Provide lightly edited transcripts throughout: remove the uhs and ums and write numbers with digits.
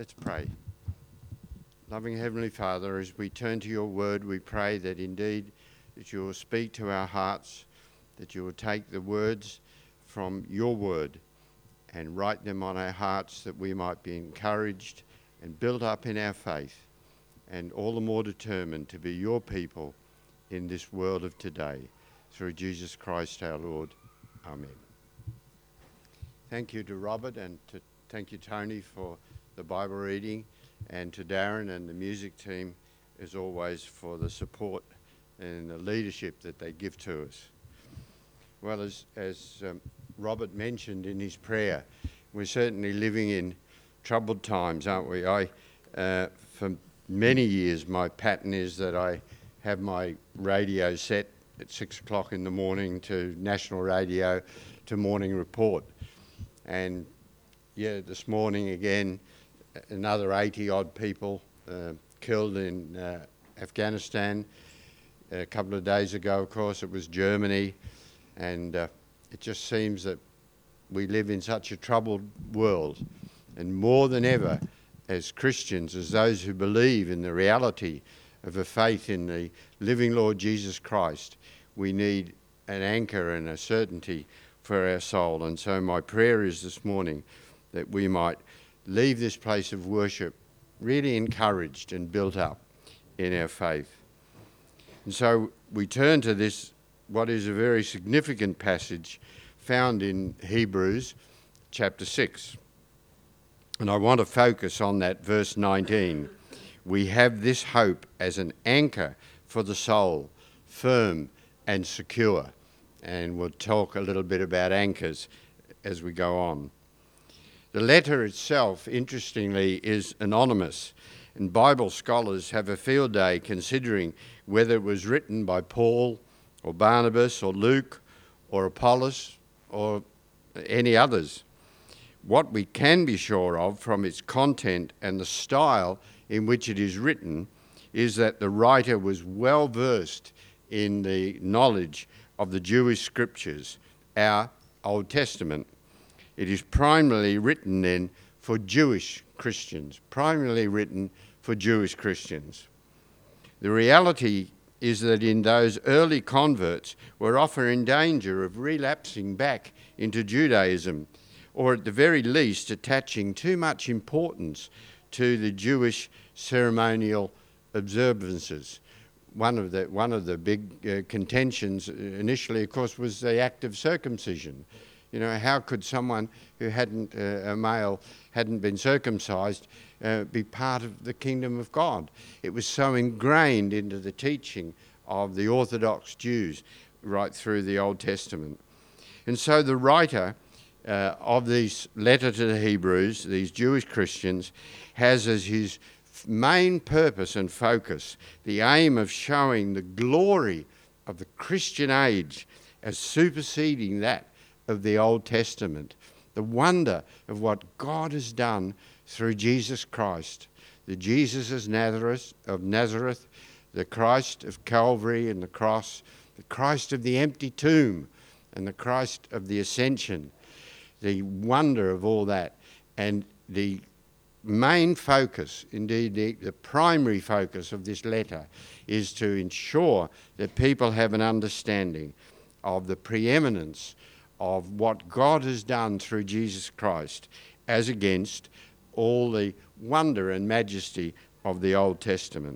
Let's pray. Loving Heavenly Father, as we turn to your word, we pray that indeed that you will speak to our hearts, that you will take the words from your word and write them on our hearts, that we might be encouraged and built up in our faith, and all the more determined to be your people in this world of today. Through Jesus Christ our Lord. Amen. Thank you to Robert, and thank you, Tony, for the Bible reading, and to Darren and the music team, as always, for the support and the leadership that they give to us. Well, as Robert mentioned in his prayer, we're certainly living in troubled times, aren't we? For many years, my pattern is that I have my radio set at 6 o'clock in the morning to national radio to morning report. And this morning again, another 80 odd people killed in Afghanistan. A couple of days ago, of course, it was Germany. And it just seems that we live in such a troubled world. And more than ever, as Christians, as those who believe in the reality of a faith in the living Lord Jesus Christ, we need an anchor and a certainty for our soul. And so my prayer is this morning that we might leave this place of worship really encouraged and built up in our faith. And so we turn to this, what is a very significant passage found in Hebrews chapter 6. And I want to focus on that verse 19. We have this hope as an anchor for the soul, firm and secure. And we'll talk a little bit about anchors as we go on. The letter itself, interestingly, is anonymous, and Bible scholars have a field day considering whether it was written by Paul or Barnabas or Luke or Apollos or any others. What we can be sure of from its content and the style in which it is written is that the writer was well versed in the knowledge of the Jewish scriptures, our Old Testament. It is primarily written then for Jewish Christians, The reality is that in those early converts were often in danger of relapsing back into Judaism, or at the very least attaching too much importance to the Jewish ceremonial observances. One of the big contentions initially, of course, was the act of circumcision. You know, how could someone who a male hadn't been circumcised be part of the kingdom of God? It was so ingrained into the teaching of the Orthodox Jews right through the Old Testament. And so the writer of this letter to the Hebrews, these Jewish Christians, has as his main purpose and focus the aim of showing the glory of the Christian age as superseding that of the Old Testament, the wonder of what God has done through Jesus Christ, the Jesus of Nazareth, the Christ of Calvary and the cross, the Christ of the empty tomb and the Christ of the ascension, the wonder of all that. And the main focus, indeed the primary focus of this letter, is to ensure that people have an understanding of the preeminence of what God has done through Jesus Christ as against all the wonder and majesty of the Old Testament.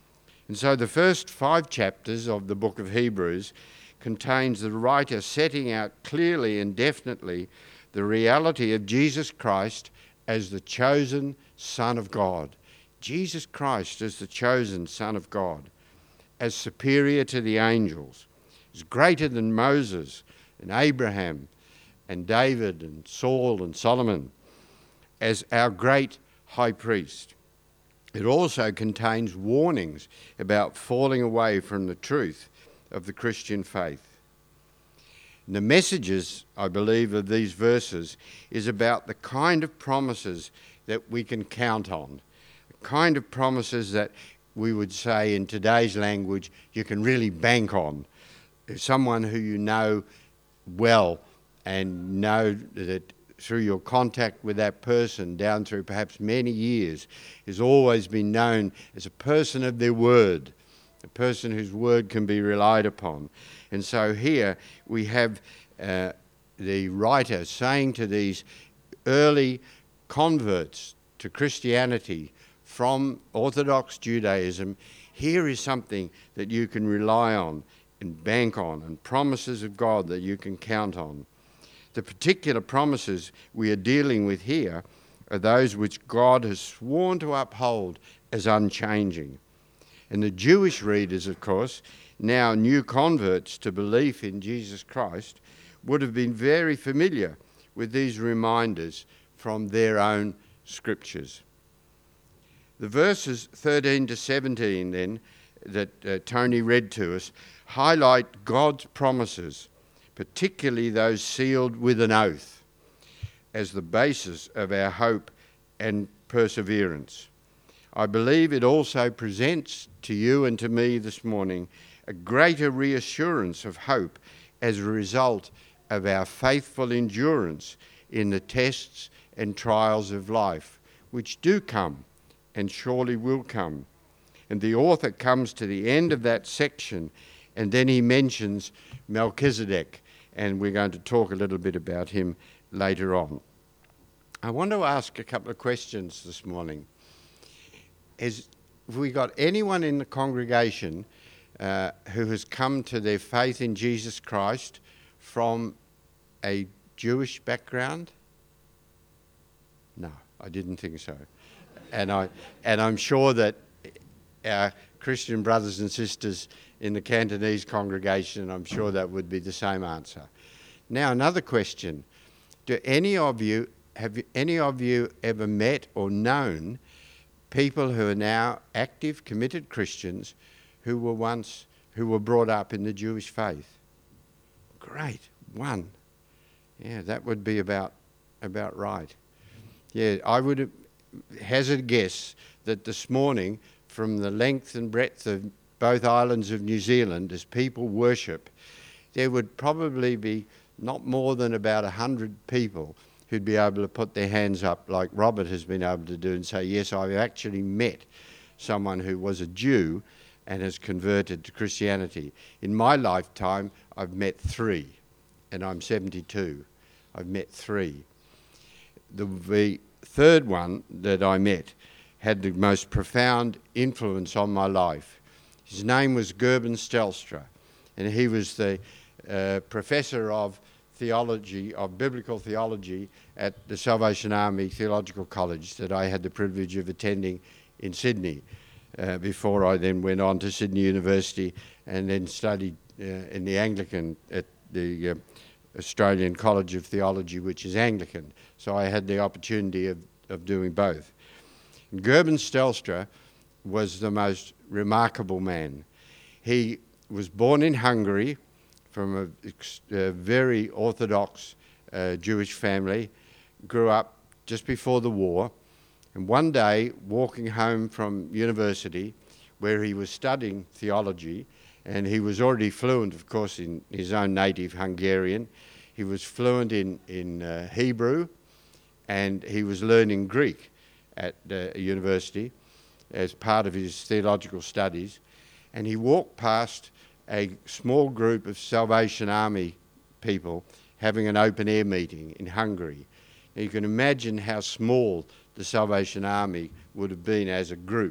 And so the first 5 chapters of the book of Hebrews contains the writer setting out clearly and definitely the reality of Jesus Christ as the chosen Son of God. Jesus Christ as the chosen Son of God, as superior to the angels, as greater than Moses and Abraham and David and Saul and Solomon, as our great high priest. It also contains warnings about falling away from the truth of the Christian faith. And the messages, I believe, of these verses is about the kind of promises that we can count on, the kind of promises that we would say in today's language you can really bank on. If someone who you know well and know that through your contact with that person down through perhaps many years, has always been known as a person of their word, a person whose word can be relied upon. And so here we have the writer saying to these early converts to Christianity from Orthodox Judaism, here is something that you can rely on and bank on, and promises of God that you can count on. The particular promises we are dealing with here are those which God has sworn to uphold as unchanging. And the Jewish readers, of course, now new converts to belief in Jesus Christ, would have been very familiar with these reminders from their own scriptures. The verses 13 to 17 then that Tony read to us highlight God's promises, particularly those sealed with an oath, as the basis of our hope and perseverance. I believe it also presents to you and to me this morning a greater reassurance of hope as a result of our faithful endurance in the tests and trials of life, which do come and surely will come. And the author comes to the end of that section, and then he mentions Melchizedek, and we're going to talk a little bit about him later on. I want to ask a couple of questions this morning. Have we got anyone in the congregation who has come to their faith in Jesus Christ from a Jewish background? No, I didn't think so. And I'm sure that our Christian brothers and sisters in the Cantonese congregation, I'm sure that would be the same answer. Now, another question. Have any of you ever met or known people who are now active, committed Christians who were brought up in the Jewish faith? Great, one. Yeah, that would be about right. Yeah, I would hazard a guess that this morning, from the length and breadth of both islands of New Zealand, as people worship, there would probably be not more than about 100 people who'd be able to put their hands up like Robert has been able to do and say, yes, I've actually met someone who was a Jew and has converted to Christianity. In my lifetime, I've met 3, and I'm 72. I've met 3. The third one that I met had the most profound influence on my life. His name was Gerben Stelstra, and he was the professor of theology, of biblical theology at the Salvation Army Theological College that I had the privilege of attending in Sydney before I then went on to Sydney University and then studied in the Anglican at the Australian College of Theology, which is Anglican. So I had the opportunity of doing both. And Gerben Stelstra was the most remarkable man. He was born in Hungary from a very Orthodox Jewish family, grew up just before the war, and one day, walking home from university, where he was studying theology, and he was already fluent, of course, in his own native Hungarian. He was fluent in Hebrew, and he was learning Greek at a university as part of his theological studies. And he walked past a small group of Salvation Army people having an open-air meeting in Hungary. Now, you can imagine how small the Salvation Army would have been as a group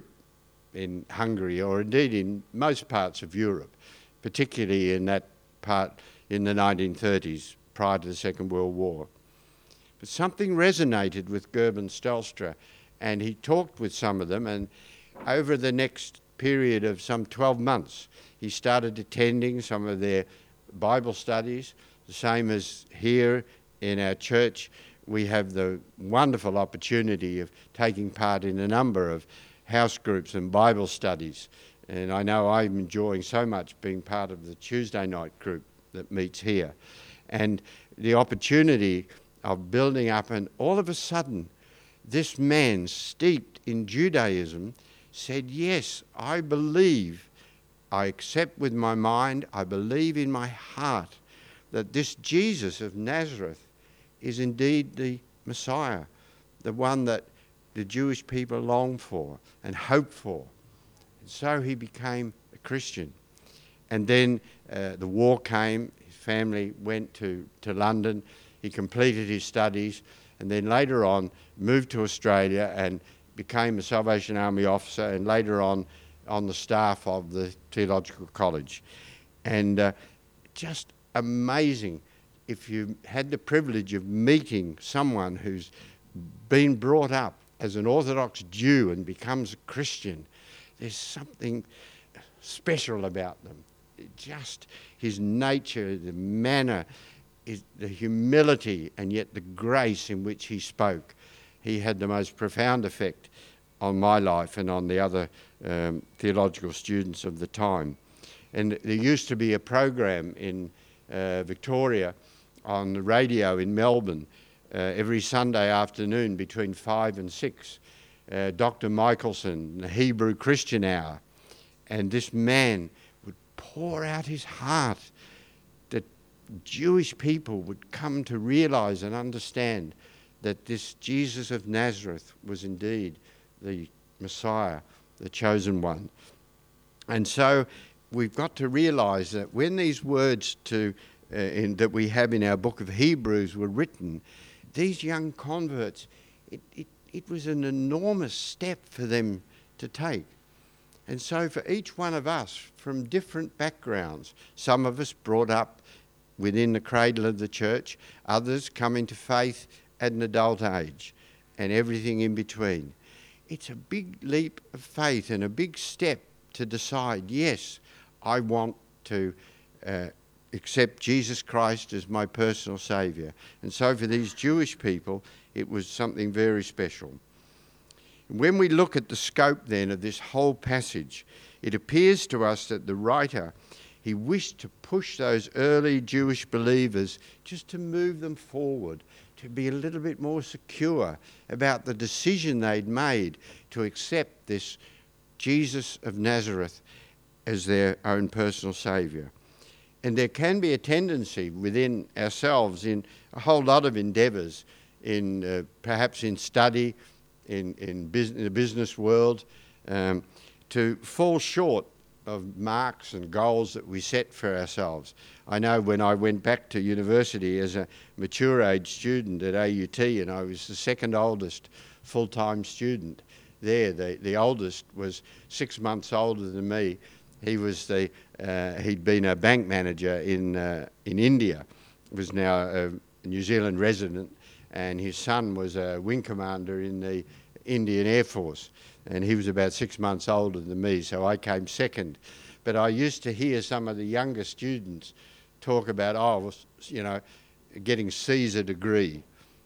in Hungary, or indeed in most parts of Europe, particularly in that part in the 1930s, prior to the Second World War. But something resonated with Gerben Stelstra, and he talked with some of them, and over the next period of some 12 months, he started attending some of their Bible studies, the same as here in our church. We have the wonderful opportunity of taking part in a number of house groups and Bible studies. And I know I'm enjoying so much being part of the Tuesday night group that meets here. And the opportunity of building up, and all of a sudden, this man steeped in Judaism said, yes, I believe, I accept with my mind, I believe in my heart that this Jesus of Nazareth is indeed the Messiah, the one that the Jewish people longed for and hoped for. And so he became a Christian. And then the war came, his family went to London, he completed his studies, and then later on moved to Australia and became a Salvation Army officer, and later on the staff of the Theological College. And just amazing, if you had the privilege of meeting someone who's been brought up as an Orthodox Jew and becomes a Christian, there's something special about them. Just his nature, the manner, the humility, and yet the grace in which he spoke. He had the most profound effect on my life and on the other theological students of the time. And there used to be a program in Victoria on the radio in Melbourne every Sunday afternoon between 5 and 6. Dr. Michelson, the Hebrew Christian Hour. And this man would pour out his heart that Jewish people would come to realise and understand that this Jesus of Nazareth was indeed the Messiah, the chosen one. And so we've got to realise that when these words that we have in our book of Hebrews were written, these young converts, it was an enormous step for them to take. And so for each one of us from different backgrounds, some of us brought up within the cradle of the church, others coming to faith at an adult age, and everything in between. It's a big leap of faith and a big step to decide, yes, I want to accept Jesus Christ as my personal Saviour. And so for these Jewish people, it was something very special. When we look at the scope then of this whole passage, it appears to us that the writer, he wished to push those early Jewish believers just to move them forward, to be a little bit more secure about the decision they'd made to accept this Jesus of Nazareth as their own personal Saviour. And there can be a tendency within ourselves in a whole lot of endeavours, perhaps in study, in the business world, to fall short of marks and goals that we set for ourselves. I know when I went back to university as a mature age student at AUT, and I was the second oldest full-time student there. The oldest was 6 months older than me. He was he'd been a bank manager in India, was now a New Zealand resident, and his son was a wing commander in the Indian Air Force, and he was about 6 months older than me, so I came second. But I used to hear some of the younger students talk about, getting Caesar degree.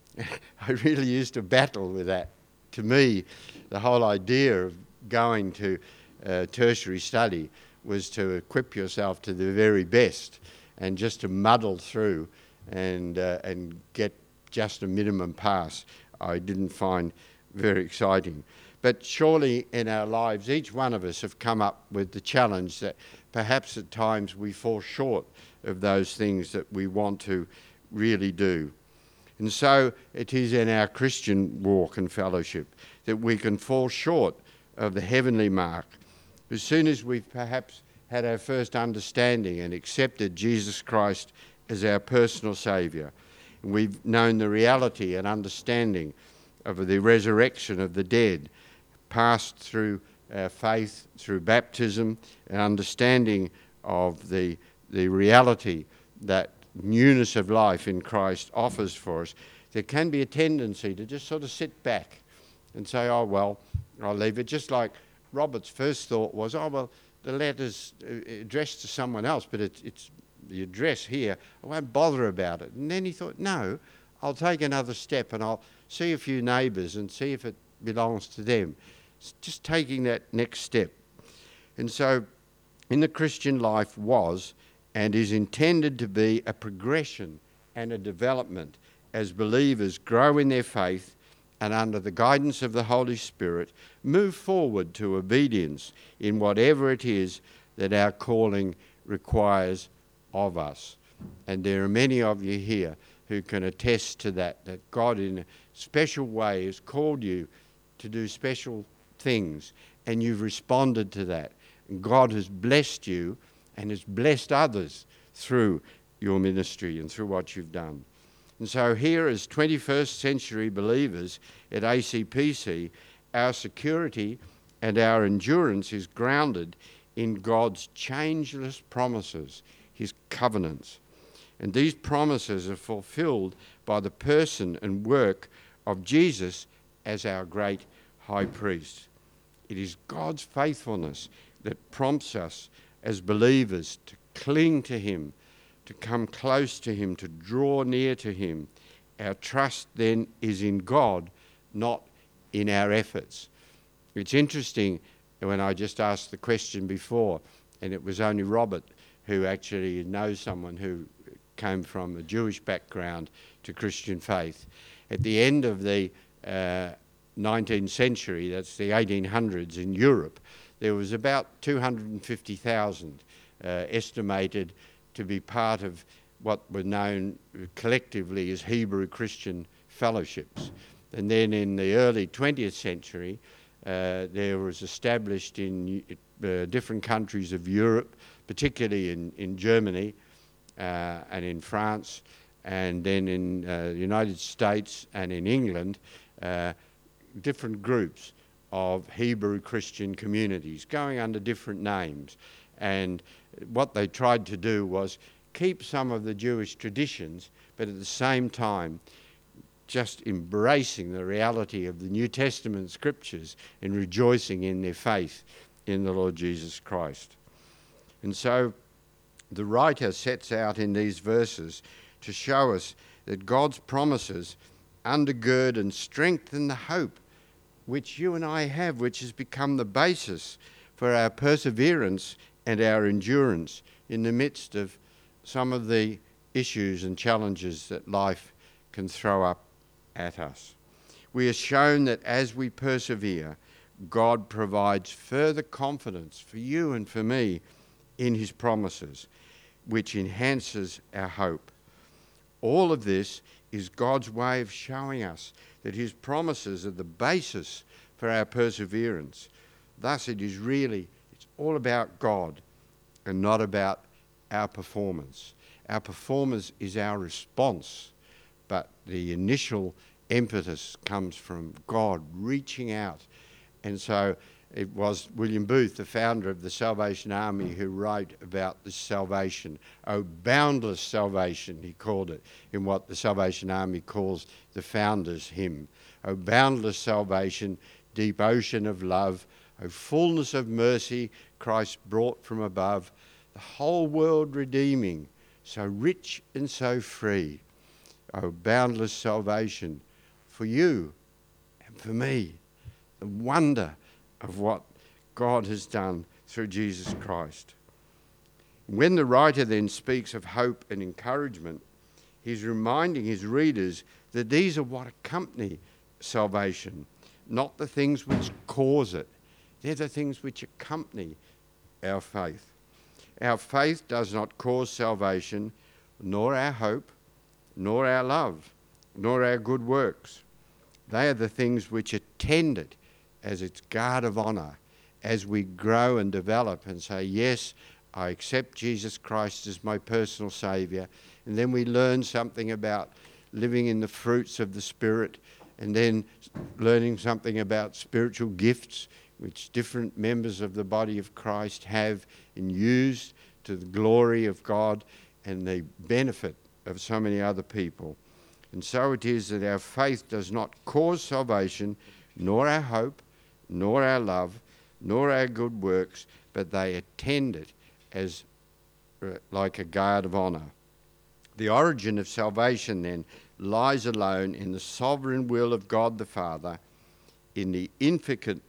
I really used to battle with that. To me, the whole idea of going to tertiary study was to equip yourself to the very best and just to muddle through and get just a minimum pass. I didn't find very exciting. But surely in our lives, each one of us have come up with the challenge that perhaps at times we fall short of those things that we want to really do. And so it is in our Christian walk and fellowship that we can fall short of the heavenly mark. As soon as we've perhaps had our first understanding and accepted Jesus Christ as our personal Saviour, and we've known the reality and understanding of the resurrection of the dead, passed through our faith, through baptism, and understanding of the reality that newness of life in Christ offers for us, there can be a tendency to just sort of sit back and say, oh, well, I'll leave it. Just like Robert's first thought was, oh, well, the letter's addressed to someone else, but it's the address here, I won't bother about it. And then he thought, no, I'll take another step and I'll see a few neighbours and see if it belongs to them. It's just taking that next step. And so in the Christian life was and is intended to be a progression and a development as believers grow in their faith and under the guidance of the Holy Spirit move forward to obedience in whatever it is that our calling requires of us. And there are many of you here who can attest to that God in a special way has called you to do special things, and you've responded to that. And God has blessed you and has blessed others through your ministry and through what you've done. And so here, as 21st century believers at ACPC, our security and our endurance is grounded in God's changeless promises, his covenants. And these promises are fulfilled by the person and work of Jesus as our great high priest. It is God's faithfulness that prompts us as believers to cling to him, to come close to him, to draw near to him. Our trust then is in God, not in our efforts. It's interesting, when I just asked the question before, and it was only Robert who actually knows someone who came from a Jewish background to Christian faith. At the end of the 19th century, that's the 1800s in Europe, there was about 250,000 estimated to be part of what were known collectively as Hebrew Christian fellowships. And then in the early 20th century, there was established in different countries of Europe, particularly in Germany and in France, and then in the United States and in England, different groups of Hebrew Christian communities going under different names. And what they tried to do was keep some of the Jewish traditions, but at the same time just embracing the reality of the New Testament scriptures and rejoicing in their faith in the Lord Jesus Christ. And so the writer sets out in these verses to show us that God's promises undergird and strengthen the hope which you and I have, which has become the basis for our perseverance and our endurance in the midst of some of the issues and challenges that life can throw up at us. We are shown that as we persevere, God provides further confidence for you and for me in his promises, which enhances our hope. All of this is God's way of showing us that his promises are the basis for our perseverance. Thus, it's all about God and not about our performance. Our performance is our response, but the initial impetus comes from God reaching out. And so it was William Booth, the founder of the Salvation Army, who wrote about this salvation. Oh, boundless salvation, he called it, in what the Salvation Army calls the Founders' Hymn. Oh, boundless salvation, deep ocean of love, oh, fullness of mercy, Christ brought from above, the whole world redeeming, so rich and so free. Oh, boundless salvation for you and for me. The wonder of what God has done through Jesus Christ. When the writer then speaks of hope and encouragement, he's reminding his readers that these are what accompany salvation, not the things which cause it. They're the things which accompany our faith. Our faith does not cause salvation, nor our hope, nor our love, nor our good works. They are the things which attend it as its guard of honour, as we grow and develop and say, yes, I accept Jesus Christ as my personal Saviour. And then we learn something about living in the fruits of the Spirit, and then learning something about spiritual gifts, which different members of the body of Christ have and use to the glory of God and the benefit of so many other people. And so it is that our faith does not cause salvation, nor our hope, nor our love, nor our good works, but they attend it as like a guard of honour. The origin of salvation then lies alone in the sovereign will of God the Father, in the infinite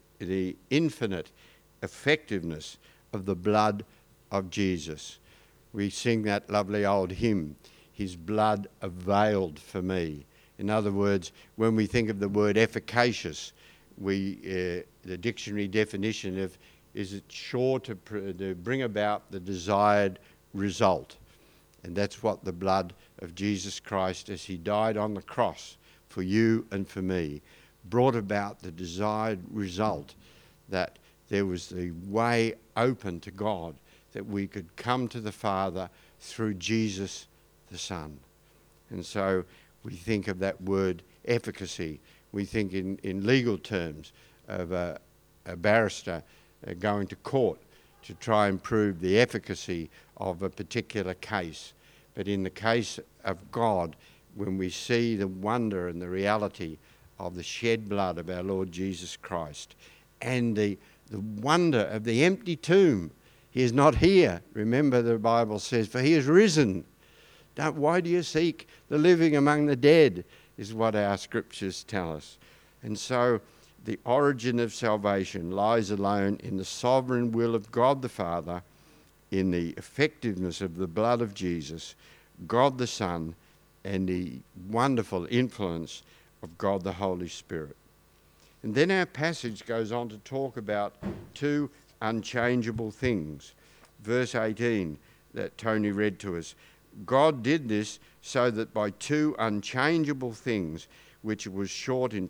effectiveness of the blood of Jesus. We sing that lovely old hymn, his blood availed for me. In other words, when we think of the word efficacious, the dictionary definition of is it sure to bring about the desired result. And that's what the blood of Jesus Christ as he died on the cross for you and for me brought about the desired result, that there was the way open to God, that we could come to the Father through Jesus the Son. And so we think of that word efficacy. We think in legal terms of a barrister going to court to try and prove the efficacy of a particular case. But in the case of God, when we see the wonder and the reality of the shed blood of our Lord Jesus Christ and the wonder of the empty tomb, he is not here. Remember, the Bible says, for he is risen. Why do you seek the living among the dead, is what our scriptures tell us. And so the origin of salvation lies alone in the sovereign will of God the Father, in the effectiveness of the blood of Jesus, God the Son, and the wonderful influence of God the Holy Spirit. And then our passage goes on to talk about two unchangeable things. Verse 18 that Tony read to us. God did this so that by two unchangeable things, which it was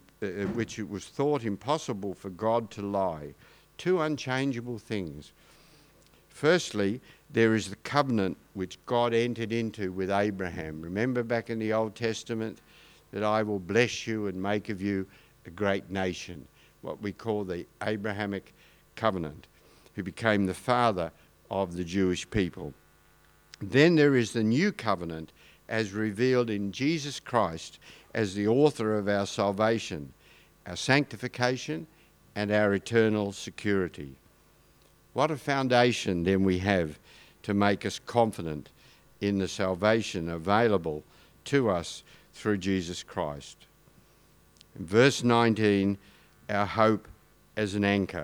thought impossible for God to lie. Two unchangeable things. Firstly, there is the covenant which God entered into with Abraham. Remember back in the Old Testament that I will bless you and make of you a great nation, what we call the Abrahamic covenant, who became the father of the Jewish people. Then there is the new covenant as revealed in Jesus Christ as the author of our salvation, our sanctification, and our eternal security. What a foundation then we have to make us confident in the salvation available to us through Jesus Christ. In verse 19, our hope as an anchor.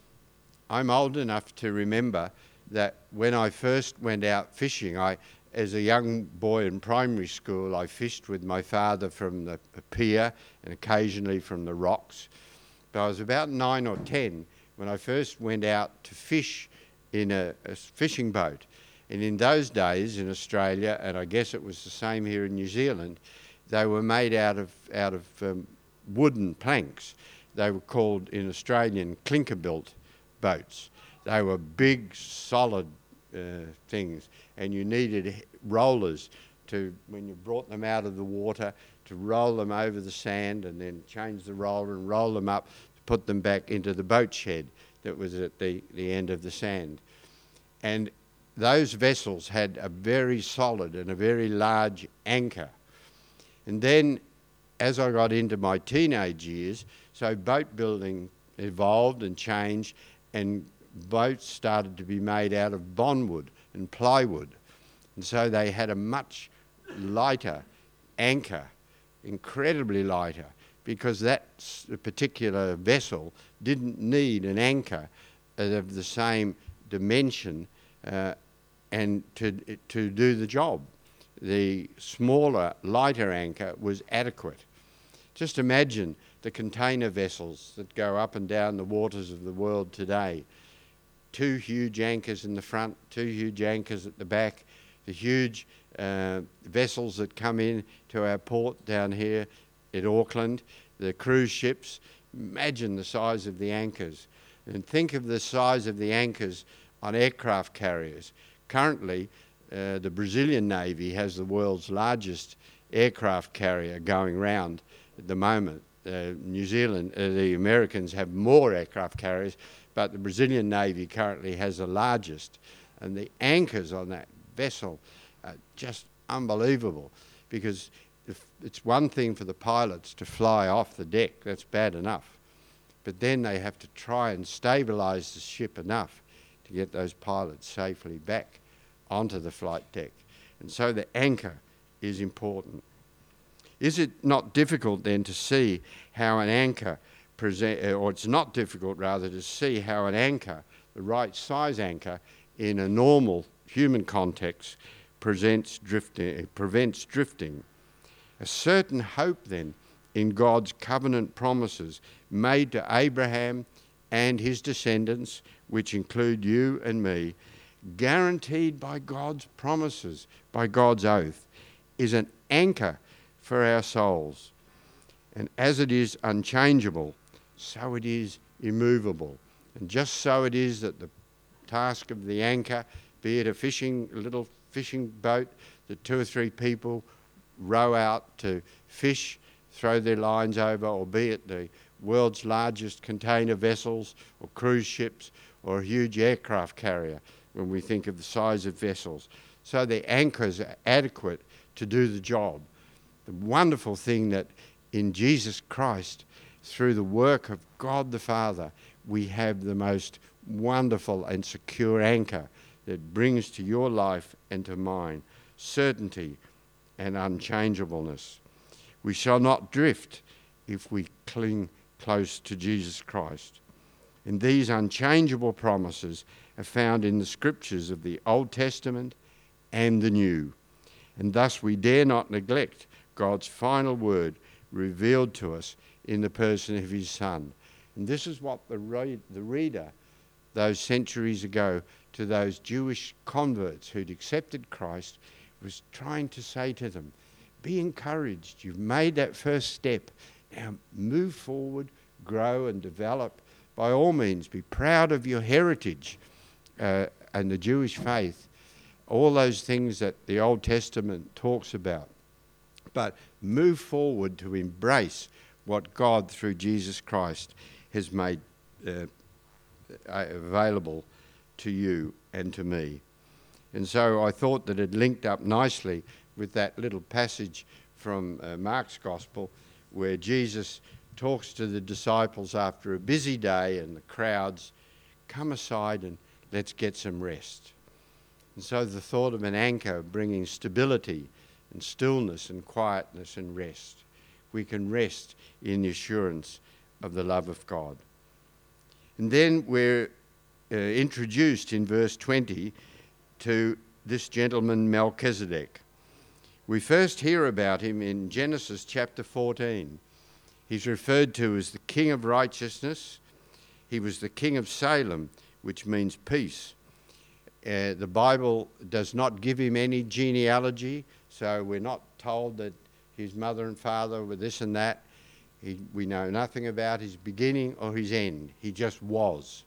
I'm old enough to remember that when I first went out fishing, as a young boy in primary school, I fished with my father from the pier and occasionally from the rocks. But I was about 9 or 10 when I first went out to fish in a fishing boat. And in those days in Australia, and I guess it was the same here in New Zealand, they were made out of wooden planks. They were called in Australian clinker-built boats. They were big, solid things, and you needed rollers to, when you brought them out of the water, to roll them over the sand and then change the roller and roll them up to put them back into the boat shed that was at the end of the sand. And those vessels had a very solid and a very large anchor. And then as I got into my teenage years, so boat building evolved and changed, and boats started to be made out of bondwood and plywood. And so they had a much lighter anchor, incredibly lighter, because that particular vessel didn't need an anchor of the same dimension and to do the job. The smaller, lighter anchor was adequate. Just imagine the container vessels that go up and down the waters of the world today. 2 huge anchors in the front, 2 huge anchors at the back, the huge vessels that come in to our port down here at Auckland, the cruise ships. Imagine the size of the anchors. And think of the size of the anchors on aircraft carriers. Currently, the Brazilian Navy has the world's largest aircraft carrier going round at the moment. New Zealand, the Americans have more aircraft carriers, but the Brazilian Navy currently has the largest. And the anchors on that vessel are just unbelievable, because it's one thing for the pilots to fly off the deck, that's bad enough. But then they have to try and stabilise the ship enough to get those pilots safely back onto the flight deck. And so the anchor is important. Is it not difficult then to see how an anchor it's not difficult rather to see how an anchor, the right size anchor in a normal human context, prevents drifting? A certain hope then in God's covenant promises made to Abraham and his descendants, which include you and me, guaranteed by God's promises, by God's oath, is an anchor for our souls. And as it is unchangeable, so it is immovable. And just so it is that the task of the anchor, be it a little fishing boat that 2 or 3 people row out to fish, throw their lines over, or be it the world's largest container vessels or cruise ships or a huge aircraft carrier when we think of the size of vessels. So the anchors are adequate to do the job. The wonderful thing that in Jesus Christ, through the work of God the Father, we have the most wonderful and secure anchor that brings to your life and to mine certainty and unchangeableness. We shall not drift if we cling close to Jesus Christ. And these unchangeable promises are found in the scriptures of the Old Testament and the New. And thus we dare not neglect God's final word revealed to us in the person of his Son. And this is what the reader, those centuries ago, to those Jewish converts who'd accepted Christ, was trying to say to them, be encouraged. You've made that first step. Now move forward, grow and develop. By all means, be proud of your heritage and the Jewish faith, all those things that the Old Testament talks about. But move forward to embrace what God, through Jesus Christ, has made available to you and to me. And so I thought that it linked up nicely with that little passage from Mark's Gospel where Jesus talks to the disciples after a busy day and the crowds, come aside and let's get some rest. And so the thought of an anchor bringing stability and stillness and quietness and rest. We can rest in the assurance of the love of God. And then we're introduced in verse 20 to this gentleman Melchizedek. We first hear about him in Genesis chapter 14. He's referred to as the King of Righteousness. He was the King of Salem, which means peace. The Bible does not give him any genealogy, so we're not told that his mother and father were this and that. We know nothing about his beginning or his end. He just was.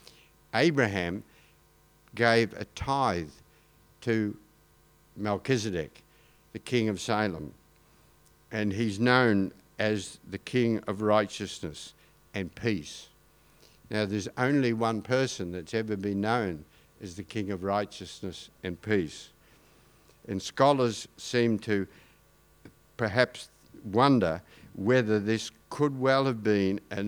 Abraham gave a tithe to Melchizedek, the King of Salem, and he's known as the King of Righteousness and Peace. Now, there's only one person that's ever been known as the King of Righteousness and Peace. And scholars seem to perhaps wonder whether this could well have been an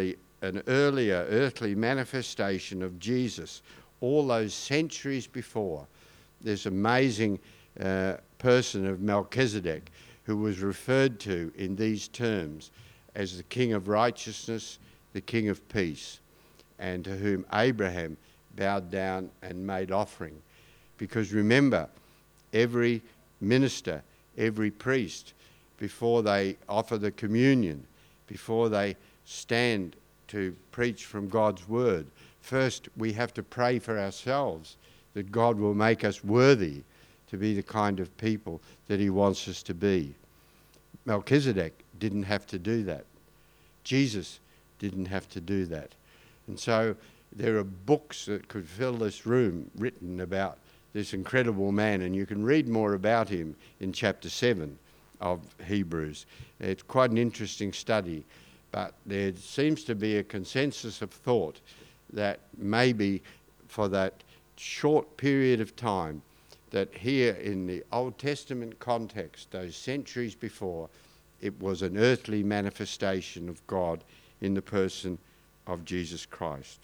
earlier earthly manifestation of Jesus all those centuries before. This amazing person of Melchizedek, who was referred to in these terms as the King of Righteousness, the King of Peace, and to whom Abraham bowed down and made offering. Because remember, every minister, every priest, before they offer the communion, before they stand to preach from God's word, first we have to pray for ourselves that God will make us worthy to be the kind of people that he wants us to be. Melchizedek didn't have to do that. Jesus didn't have to do that. And so there are books that could fill this room written about this incredible man, and you can read more about him in chapter 7 of Hebrews. It's quite an interesting study, but there seems to be a consensus of thought that maybe for that short period of time, that here in the Old Testament context, those centuries before, it was an earthly manifestation of God in the person of Jesus Christ.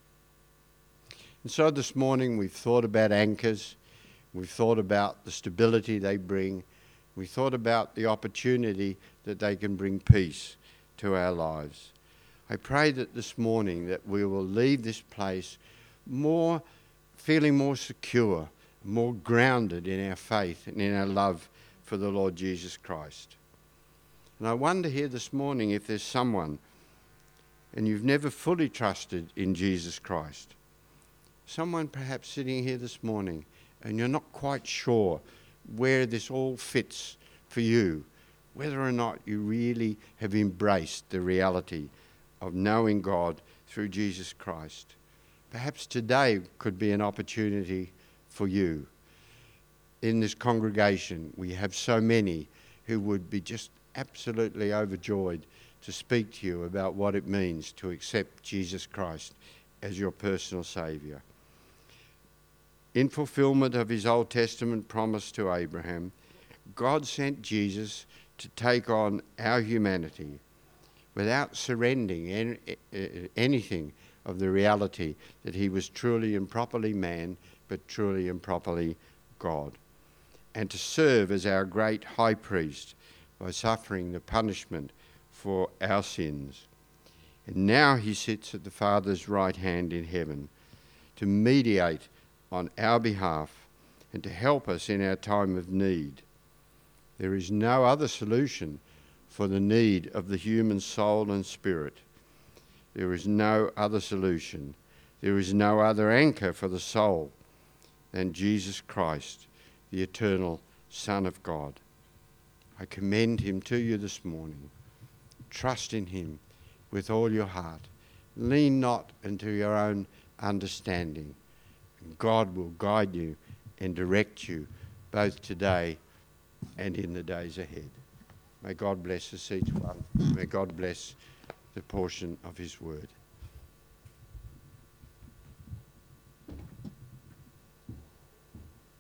And so this morning we've thought about anchors, we've thought about the stability they bring, we thought about the opportunity that they can bring peace to our lives. I pray that this morning that we will leave this place feeling more secure, more grounded in our faith and in our love for the Lord Jesus Christ. And I wonder here this morning if there's someone and you've never fully trusted in Jesus Christ. Someone perhaps sitting here this morning and you're not quite sure where this all fits for you, whether or not you really have embraced the reality of knowing God through Jesus Christ. Perhaps today could be an opportunity for you. In this congregation, we have so many who would be just absolutely overjoyed to speak to you about what it means to accept Jesus Christ as your personal Saviour. In fulfilment of his Old Testament promise to Abraham, God sent Jesus to take on our humanity without surrendering anything of the reality that he was truly and properly man, but truly and properly God, and to serve as our great high priest by suffering the punishment for our sins. And now he sits at the Father's right hand in heaven to mediate on our behalf and to help us in our time of need. There is no other solution for the need of the human soul and spirit. There is no other solution. There is no other anchor for the soul than Jesus Christ, the eternal Son of God. I commend him to you this morning. Trust in him with all your heart. Lean not into your own understanding. God will guide you and direct you both today and in the days ahead. May God bless us each one. May God bless the portion of his word.